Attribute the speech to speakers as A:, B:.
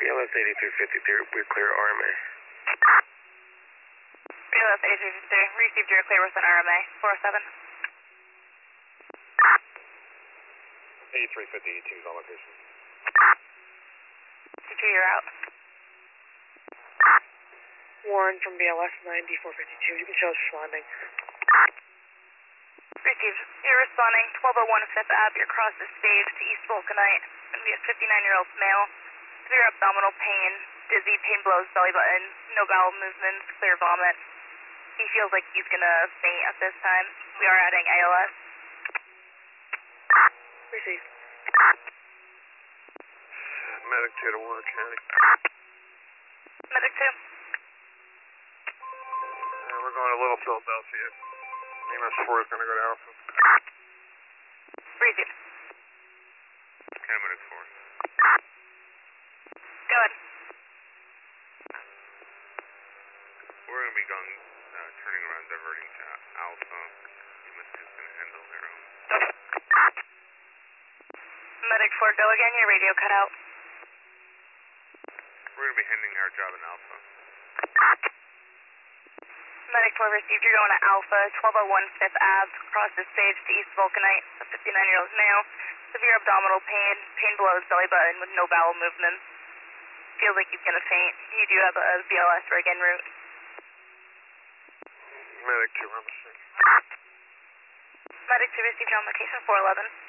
A: BLS 8353, we're clear RMA.
B: BLS 8353, received your clear with an RMA, 407.
A: 8350, 18's on location.
B: 52, you're out.
C: Warren from BLS 9452, you can show us responding.
B: Received. You're responding, 1201 5th Ave, you're across the stage to East Vulcanite. Going to be a 59-year-old male. Severe abdominal pain, dizzy, pain below his belly button, no bowel movements, clear vomit. He feels like he's going to faint at this time. We are adding ALS.
C: Received.
A: Medic 2 to Warner County.
B: Medic 2.
A: We're going to Little Philadelphia. EMS 4 is going to go to Alpha.
B: Received.
A: Medic 4.
B: Go ahead.
A: We're going to be going, turning around, diverting to Alpha. EMS 2 is going to handle their own.
B: Medic 4, go again, your radio cut out.
A: We're going to be handing our job in Alpha.
B: Medic 4 received, you're going to Alpha, 1201 5th Ave, across the stage to East Vulcanite, a 59-year-old male, severe abdominal pain, pain below his belly button with no bowel movements. Feels like he's going to faint. You do have a BLS rig en route.
A: Medic 2, on the scene.
B: Medic 2 received, you're on location 411.